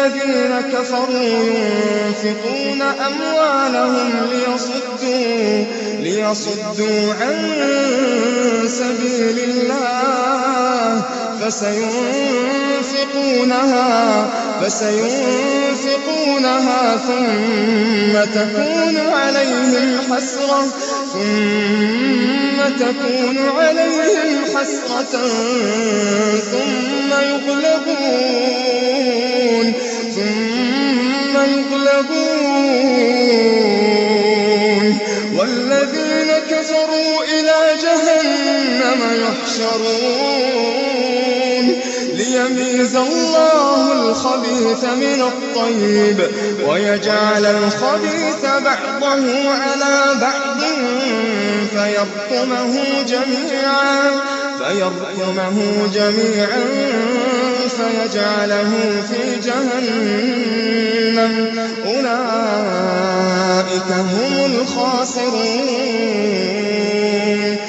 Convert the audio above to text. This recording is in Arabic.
الذين كفروا ينفقون أموالهم ليصدوا عن سبيل الله فسينفقونها ثم تكون عليهم حسرة ثم يغلبون والذين كفروا إلى جهنم يحشرون ليميز الله الخبيث من الطيب ويجعل الخبيث بعضه على بعض فيركمه جميعا فيجعله في جهنم أولئك هم الخاسرون.